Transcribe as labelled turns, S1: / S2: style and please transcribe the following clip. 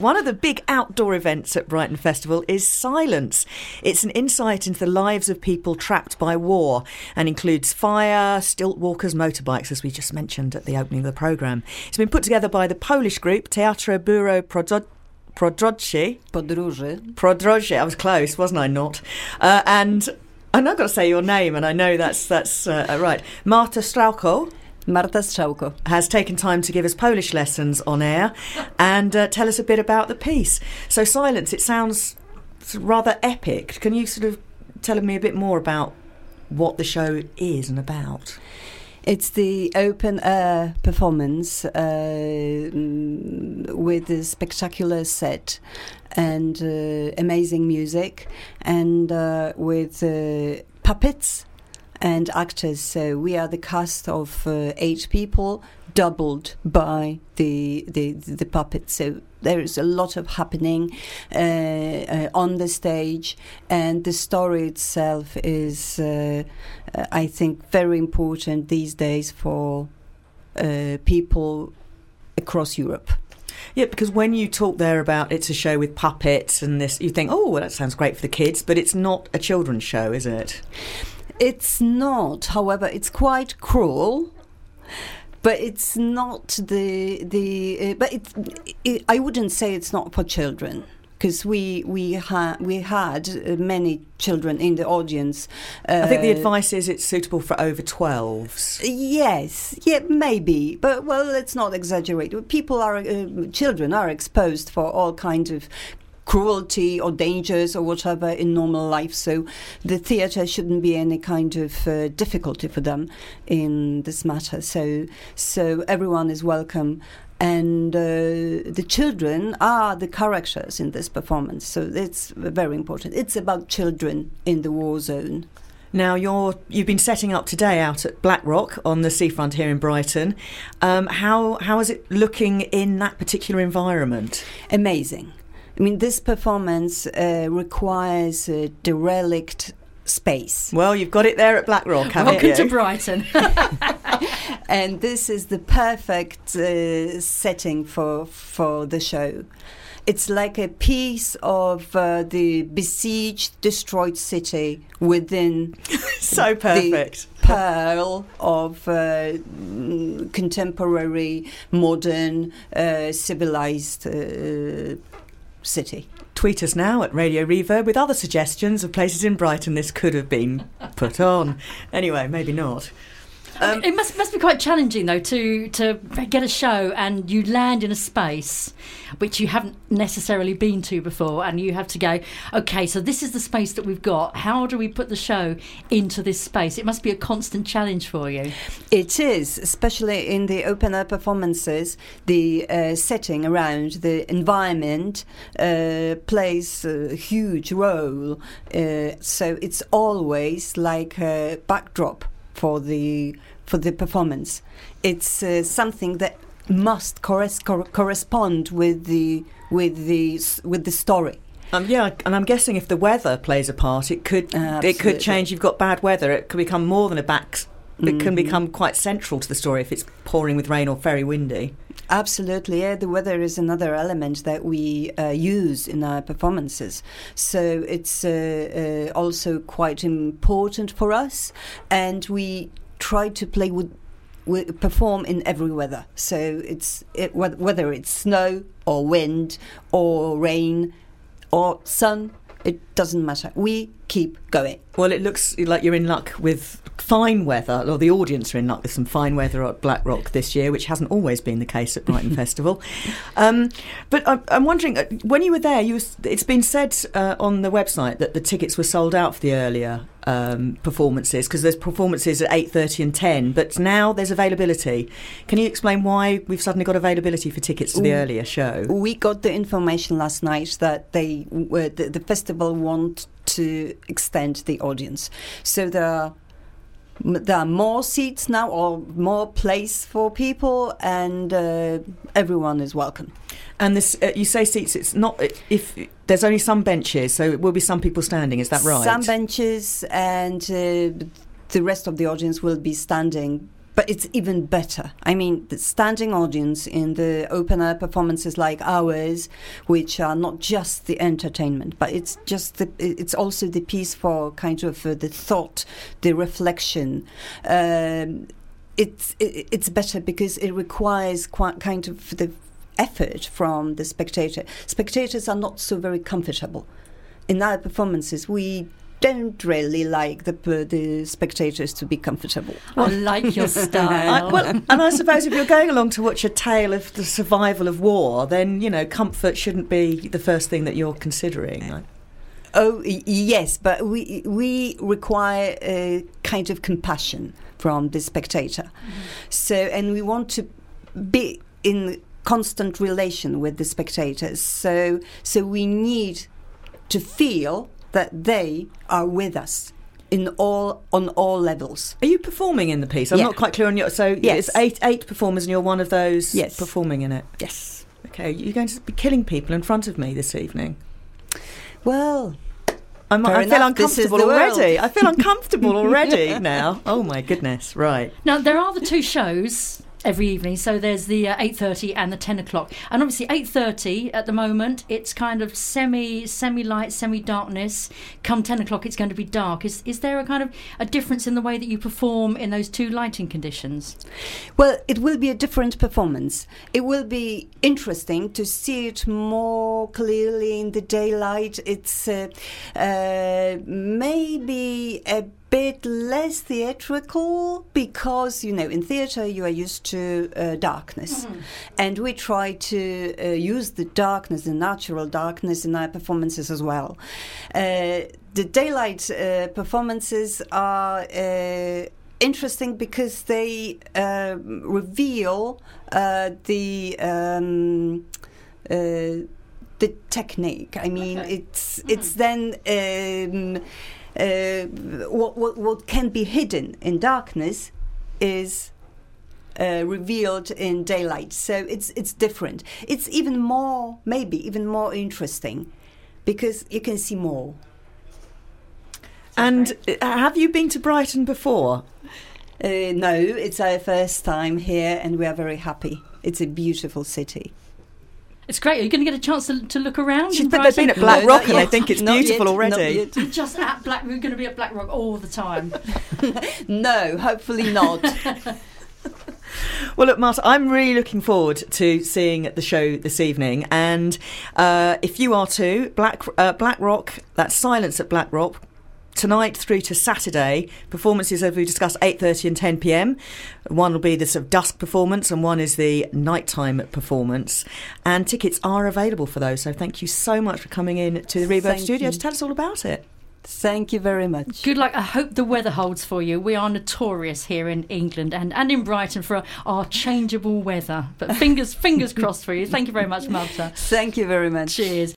S1: One of the big outdoor events at Brighton Festival is Silence. It's an insight into the lives of people trapped by war and includes fire, stilt walkers, motorbikes, as we just mentioned at the opening of the programme. It's been put together by the Polish group Teatro Bureau Podróży. I was close, wasn't I? Not. And I've got to say your name, and I know that's right. Marta Strałko has taken time to give us Polish lessons on air and tell us a bit about the piece. So Silence, it sounds rather epic. Can you sort of tell me a bit more about what the show is and about?
S2: It's the open air performance with a spectacular set and amazing music and with puppets and actors. So we are the cast of 8 people, doubled by the puppets. So there is a lot of happening on the stage, and the story itself is, I think, very important these days for people across Europe.
S1: Yeah, because when you talk there about it's a show with puppets and this, you think, oh, well, that sounds great for the kids, but it's not a children's show, is it?
S2: It's not. However, it's quite cruel. But it's not I wouldn't say it's not for children, because we had many children in the audience.
S1: I think the advice is it's suitable for over 12s.
S2: Yes, yeah, maybe, but well, let's not exaggerate. Children are exposed for all kinds of cruelty or dangers or whatever in normal life, so the theatre shouldn't be any kind of difficulty for them in this matter. So everyone is welcome, and the children are the characters in this performance. So it's very important. It's about children in the war zone.
S1: Now you've been setting up today out at Blackrock on the seafront here in Brighton. How is it looking in that particular environment?
S2: Amazing. I mean, this performance requires a derelict space.
S1: Well, you've got it there at Blackrock, haven't you?
S3: Welcome to Brighton.
S2: And this is the perfect setting for the show. It's like a piece of the besieged, destroyed city within
S1: so perfect.
S2: The pearl of contemporary, modern, civilized city.
S1: Tweet us now at Radio Reverb with other suggestions of places in Brighton this could have been put on. Anyway, maybe not.
S3: It must be quite challenging, though, to get a show and you land in a space which you haven't necessarily been to before, and you have to go, OK, so this is the space that we've got. How do we put the show into this space? It must be a constant challenge for you.
S2: It is, especially in the open-air performances. The setting around the environment plays a huge role. So it's always like a backdrop for the performance. It's something that must correspond with the story.
S1: Yeah, and I'm guessing if the weather plays a part, it could change. You've got bad weather, it could become more than a back. It can become quite central to the story if it's pouring with rain or very windy.
S2: Absolutely, yeah. The weather is another element that we use in our performances. So it's also quite important for us, and we try to play perform in every weather. So whether it's snow or wind or rain or sun, it doesn't matter. We keep going.
S1: Well, it looks like you're in luck with fine weather, or the audience are in luck with some fine weather at Blackrock this year, which hasn't always been the case at Brighton Festival. But I'm wondering, when you were there, it's been said on the website that the tickets were sold out for the earlier performances, because there's performances at 8:30 and 10, but now there's availability. Can you explain why we've suddenly got availability for tickets to the earlier show? We
S2: got the information last night that the festival want to extend the audience, so there are more seats now, or more place for people, and everyone is welcome.
S1: And this, you say seats, it's not, if there's only some benches, so it will be some people standing, is that right?
S2: Some benches, and the rest of the audience will be standing But it's even better. I mean, the standing audience in the open air performances like ours, which are not just the entertainment, but it's just it's also the piece for kind of the thought, the reflection. It's better because it requires quite kind of the effort from the spectator. Spectators are not so very comfortable. In our performances, we don't really like the spectators to be comfortable.
S3: I like your style.
S1: And I suppose if you're going along to watch a tale of the survival of war, then, comfort shouldn't be the first thing that you're considering. Right?
S2: Oh, yes, but we require a kind of compassion from the spectator. Mm-hmm. So, and we want to be in constant relation with the spectators. So we need to feel that they are with us on all levels.
S1: Are you performing in the piece? I'm not quite clear on your. So
S2: yes.
S1: It's eight performers, and you're one of those
S2: yes.
S1: performing in it.
S2: Yes.
S1: Okay, you're going to be killing people in front of me this evening.
S2: Well,
S1: I feel uncomfortable already. I feel uncomfortable already now. Oh my goodness! Right.
S3: Now there are the two shows every evening. So there's the 8:30 and the 10 o'clock. And obviously 8:30 at the moment, it's kind of semi-light, semi-darkness. Come 10 o'clock, it's going to be dark. Is there a kind of a difference in the way that you perform in those two lighting conditions?
S2: Well, it will be a different performance. It will be interesting to see it more clearly in the daylight. It's maybe a bit less theatrical because, in theatre you are used to darkness. Mm-hmm. And we try to use the darkness, the natural darkness in our performances as well. The daylight performances are interesting because they reveal the technique. I mean, okay. It's then what can be hidden in darkness is revealed in daylight. So it's different. It's maybe even more interesting because you can see more.
S1: And have you been to Brighton before?
S2: No, it's our first time here, and we are very happy. It's a beautiful city.
S3: It's great. Are you going to get a chance to look around?
S1: They've been at Black Rock and they think it's beautiful already.
S3: You're just at we're going to be at Black Rock all the time.
S2: No, hopefully not.
S1: Well, look, Marta, I'm really looking forward to seeing the show this evening. And if you are too, Black Rock, that's Silence at Black Rock. Tonight through to Saturday, performances, as we discussed, 8:30 and 10 p.m. One will be the sort of dusk performance and one is the nighttime performance. And tickets are available for those. So thank you so much for coming in to the Rebirth Studio to tell us all about it.
S2: Thank you very much.
S3: Good luck. I hope the weather holds for you. We are notorious here in England and in Brighton for our changeable weather. But fingers crossed for you. Thank you very much, Marta.
S2: Thank you very much.
S3: Cheers.